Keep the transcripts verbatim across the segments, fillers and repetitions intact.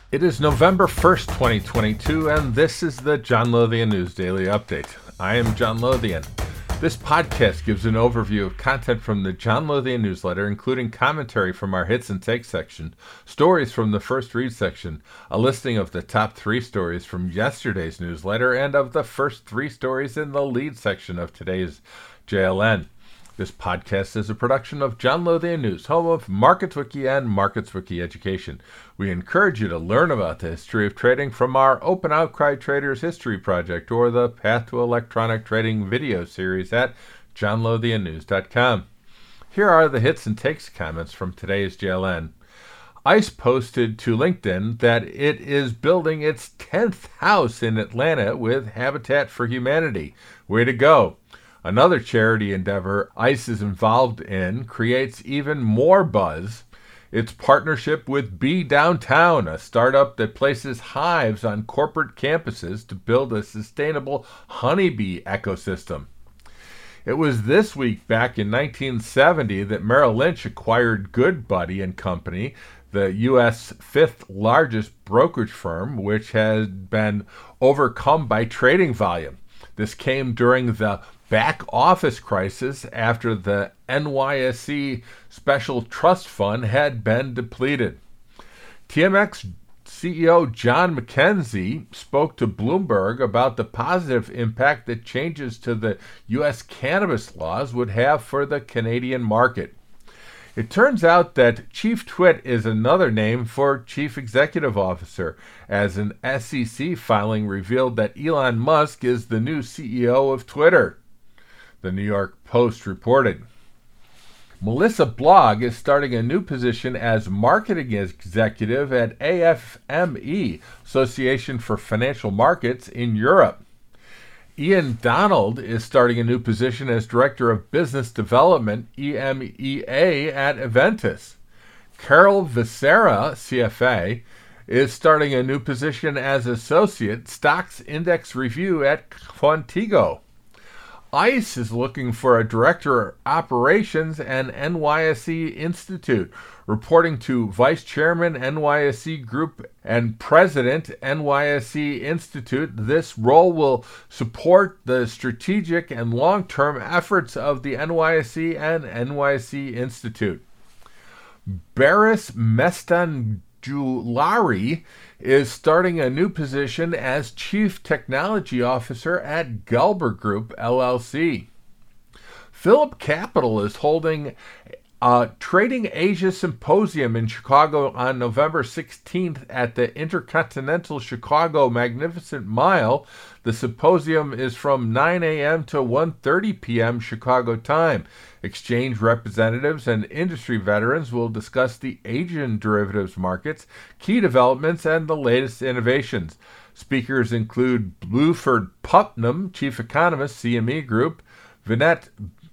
It is November first, twenty twenty-two, and this is the John Lothian News Daily Update. I am John Lothian. This podcast gives an overview of content from the John Lothian newsletter, including commentary from our Hits and Takes section, stories from the First Read section, a listing of the top three stories from yesterday's newsletter, and of the first three stories in the lead section of today's J L N. This podcast is a production of John Lothian News, home of MarketsWiki and MarketsWiki Education. We encourage you to learn about the history of trading from our Open Outcry Traders History Project or the Path to Electronic Trading video series at john lothian news dot com. Here are the hits and takes comments from today's J L N. ICE posted to LinkedIn that it is building its tenth house in Atlanta with Habitat for Humanity. Way to go! Another charity endeavor ICE is involved in creates even more buzz. Its partnership with Bee Downtown, a startup that places hives on corporate campuses to build a sustainable honeybee ecosystem. It was this week back in nineteen seventy that Merrill Lynch acquired Goodbuddy and Company, the U S fifth largest brokerage firm, which had been overcome by trading volume. This came during the back office crisis after the N Y S E Special Trust Fund had been depleted. T M X C E O John McKenzie spoke to Bloomberg about the positive impact that changes to the U S cannabis laws would have for the Canadian market. It turns out that Chief Twit is another name for Chief Executive Officer, as an S E C filing revealed that Elon Musk is the new C E O of Twitter. The New York Post reported. Melissa Blogg is starting a new position as marketing executive at A F M E, Association for Financial Markets, in Europe. Ian Donald is starting a new position as Director of Business Development, E M E A, at Aventus. Carol Visera, C F A, is starting a new position as Associate Stocks Index Review at Quantico. ICE is looking for a Director of Operations and N Y S E Institute, reporting to Vice Chairman N Y S E Group and President N Y S E Institute. This role will support the strategic and long-term efforts of the N Y S E and N Y S E Institute. Baris Mestanjulari is starting a new position as Chief Technology Officer at Gelber Group, L L C. Phillip Capital is holding a Trading Asia Symposium in Chicago on November sixteenth at the Intercontinental Chicago Magnificent Mile. The symposium is from nine a.m. to one thirty p.m. Chicago time. Exchange representatives and industry veterans will discuss the Asian derivatives markets, key developments, and the latest innovations. Speakers include Bluford Putnam, Chief Economist, C M E Group, Vinay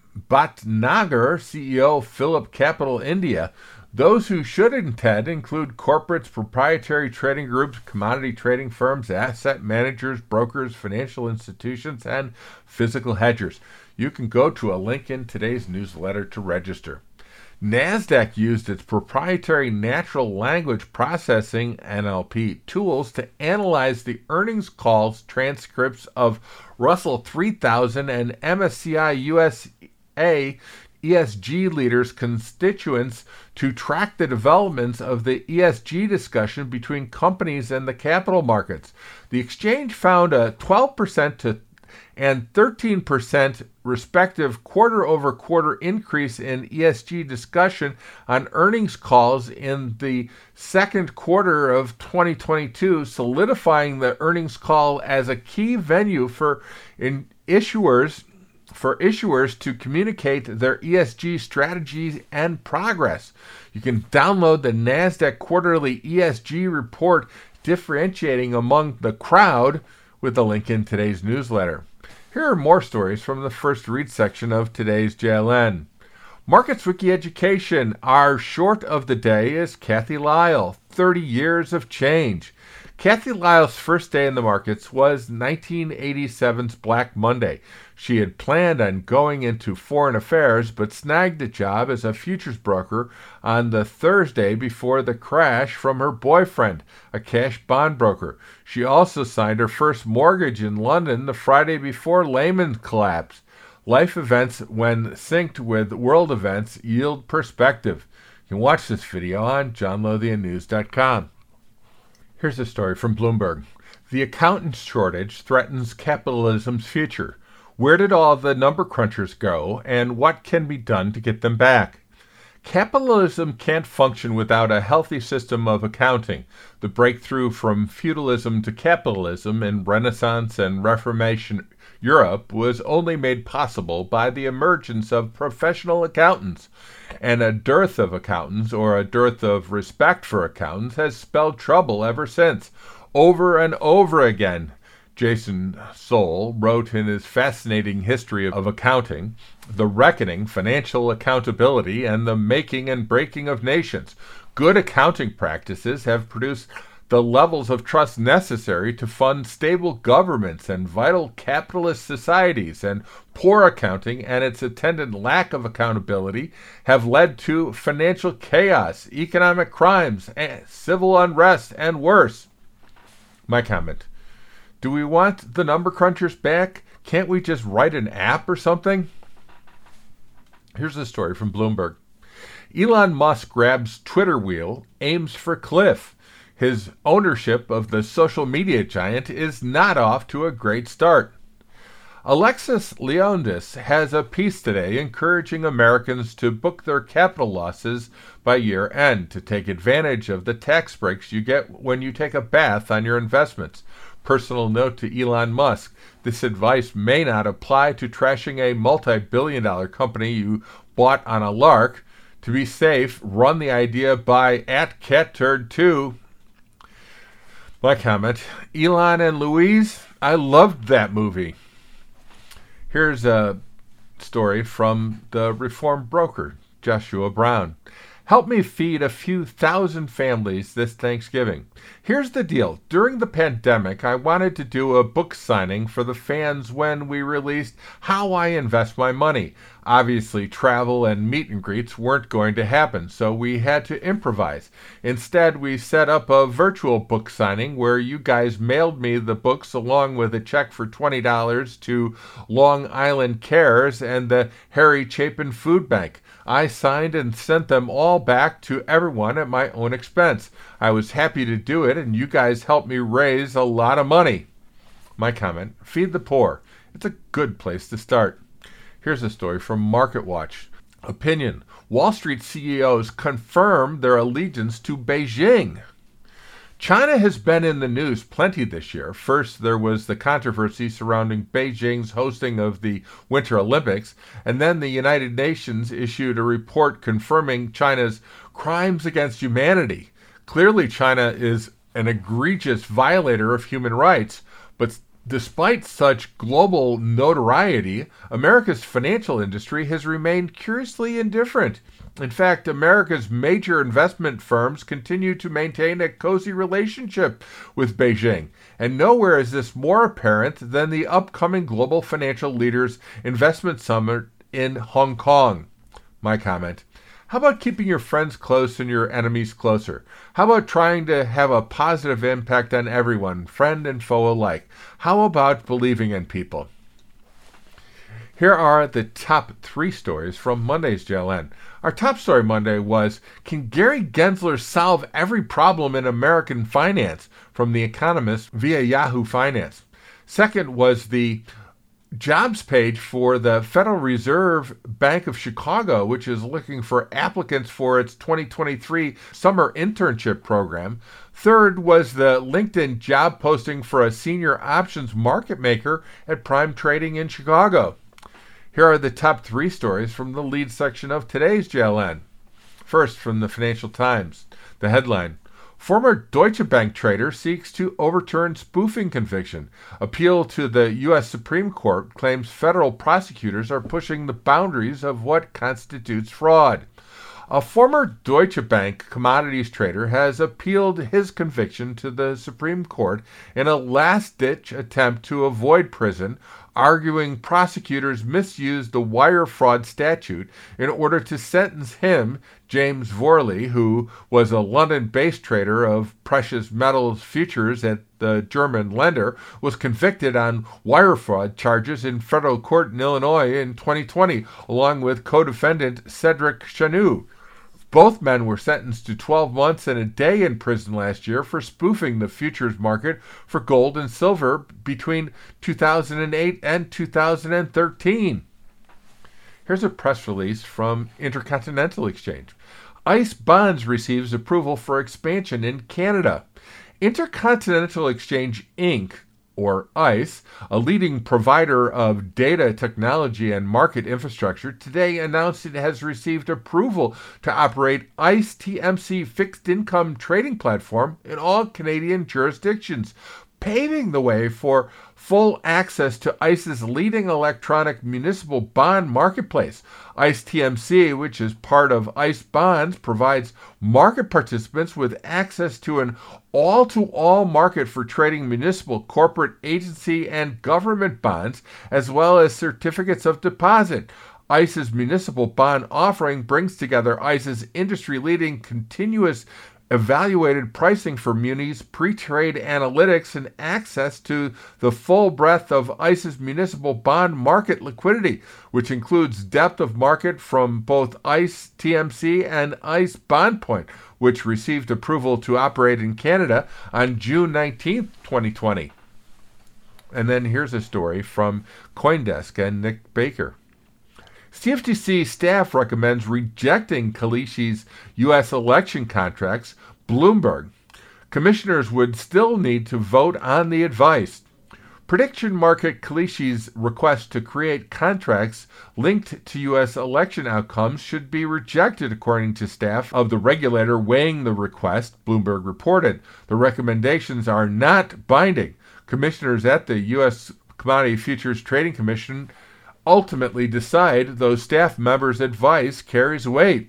Bhatnagar, C E O, Phillip Capital India. Those who should attend include corporates, proprietary trading groups, commodity trading firms, asset managers, brokers, financial institutions, and physical hedgers. You can go to a link in today's newsletter to register. NASDAQ used its proprietary natural language processing, N L P, tools to analyze the earnings calls transcripts of Russell three thousand and M S C I U S A E S G leaders' constituents to track the developments of the E S G discussion between companies and the capital markets. The exchange found a twelve percent to and thirteen percent respective quarter-over-quarter increase in E S G discussion on earnings calls in the second quarter of twenty twenty-two, solidifying the earnings call as a key venue for in issuers for issuers to communicate their E S G strategies and progress. You can download the NASDAQ quarterly E S G report differentiating among the crowd with the link in today's newsletter. Here are more stories from the First Read section of today's J L N. MarketsWiki Education, our short of the day is Kathy Lyle, thirty years of change. Kathy Lyle's first day in the markets was nineteen eighty-seven's Black Monday. She had planned on going into foreign affairs, but snagged a job as a futures broker on the Thursday before the crash from her boyfriend, a cash bond broker. She also signed her first mortgage in London the Friday before Lehman collapsed. Life events, when synced with world events, yield perspective. You can watch this video on john lothian news dot com. Here's a story from Bloomberg. The accountant shortage threatens capitalism's future. Where did all the number crunchers go, and what can be done to get them back? Capitalism can't function without a healthy system of accounting. The breakthrough from feudalism to capitalism in Renaissance and Reformation Europe was only made possible by the emergence of professional accountants. And a dearth of accountants, or a dearth of respect for accountants, has spelled trouble ever since. Over and over again. Jason Soul wrote in his fascinating history of accounting, The Reckoning, Financial Accountability, and the Making and Breaking of Nations. Good accounting practices have produced the levels of trust necessary to fund stable governments and vital capitalist societies, and poor accounting and its attendant lack of accountability have led to financial chaos, economic crimes, and civil unrest, and worse. My comment. Do we want the number crunchers back? Can't we just write an app or something? Here's a story from Bloomberg. Elon Musk grabs Twitter wheel, aims for cliff. His ownership of the social media giant is not off to a great start. Alexis Leondis has a piece today encouraging Americans to book their capital losses by year end to take advantage of the tax breaks you get when you take a bath on your investments. Personal note to Elon Musk. This advice may not apply to trashing a multi-billion dollar company you bought on a lark. To be safe, run the idea by at catturd two. My comment. Elon and Louise, I loved that movie. Here's a story from the Reform broker, Joshua Brown. Help me feed a few thousand families this Thanksgiving. Here's the deal. During the pandemic, I wanted to do a book signing for the fans when we released How I Invest My Money. Obviously, travel and meet and greets weren't going to happen, so we had to improvise. Instead, we set up a virtual book signing where you guys mailed me the books along with a check for twenty dollars to Long Island Cares and the Harry Chapin Food Bank. I signed and sent them all back to everyone at my own expense. I was happy to do it, and you guys helped me raise a lot of money. My comment, feed the poor. It's a good place to start. Here's a story from MarketWatch. Opinion. Wall Street C E Os confirm their allegiance to Beijing. China has been in the news plenty this year. First, there was the controversy surrounding Beijing's hosting of the Winter Olympics, and then the United Nations issued a report confirming China's crimes against humanity. Clearly, China is an egregious violator of human rights, but despite such global notoriety, America's financial industry has remained curiously indifferent. In fact, America's major investment firms continue to maintain a cozy relationship with Beijing. And nowhere is this more apparent than the upcoming Global Financial Leaders Investment Summit in Hong Kong. My comment. How about keeping your friends close and your enemies closer? How about trying to have a positive impact on everyone, friend and foe alike? How about believing in people? Here are the top three stories from Monday's J L N. Our top story Monday was, can Gary Gensler solve every problem in American finance? From The Economist via Yahoo Finance. Second was the jobs page for the Federal Reserve Bank of Chicago, which is looking for applicants for its twenty twenty-three summer internship program. Third was the LinkedIn job posting for a senior options market maker at Prime Trading in Chicago. Here are the top three stories from the lead section of today's J L N. First, from the Financial Times, the headline, former Deutsche Bank trader seeks to overturn spoofing conviction. Appeal to the U S Supreme Court claims federal prosecutors are pushing the boundaries of what constitutes fraud. A former Deutsche Bank commodities trader has appealed his conviction to the Supreme Court in a last-ditch attempt to avoid prison, arguing prosecutors misused the wire fraud statute in order to sentence him, James Vorley, who was a London-based trader of precious metals futures at the German lender, was convicted on wire fraud charges in federal court in Illinois in twenty twenty, along with co-defendant Cedric Chanoux. Both men were sentenced to twelve months and a day in prison last year for spoofing the futures market for gold and silver between two thousand eight and two thousand thirteen. Here's a press release from Intercontinental Exchange. ICE Bonds receives approval for expansion in Canada. Intercontinental Exchange, Incorporated, or ICE, a leading provider of data technology and market infrastructure, today announced it has received approval to operate ICE T M C fixed income trading platform in all Canadian jurisdictions, paving the way for full access to ICE's leading electronic municipal bond marketplace. ICE T M C, which is part of ICE Bonds, provides market participants with access to an all-to-all market for trading municipal, corporate, agency, and government bonds, as well as certificates of deposit. ICE's municipal bond offering brings together ICE's industry-leading continuous evaluated pricing for munis, pre-trade analytics, and access to the full breadth of ICE's municipal bond market liquidity, which includes depth of market from both ICE T M C and ICE BondPoint, which received approval to operate in Canada on June nineteenth, twenty twenty. And then here's a story from CoinDesk and Nick Baker. C F T C staff recommends rejecting Kalishi's U S election contracts. Bloomberg. Commissioners would still need to vote on the advice. Prediction market Kalishi's request to create contracts linked to U S election outcomes should be rejected, according to staff of the regulator weighing the request, Bloomberg reported. The recommendations are not binding. Commissioners at the U S Commodity Futures Trading Commission ultimately decide, though staff members' advice carries weight.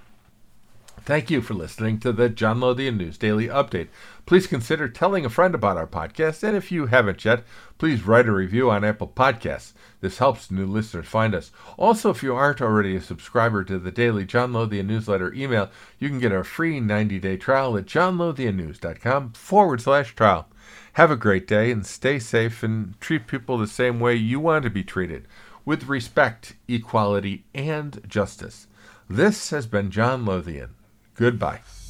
Thank you for listening to the John Lothian News Daily Update. Please consider telling a friend about our podcast, and if you haven't yet, please write a review on Apple Podcasts. This helps new listeners find us. Also, if you aren't already a subscriber to the daily John Lothian newsletter email, you can get a free ninety-day trial at johnlothiannews.com forward slash trial. Have a great day and stay safe and treat people the same way you want to be treated, with respect, equality, and justice. This has been John Lothian. Goodbye.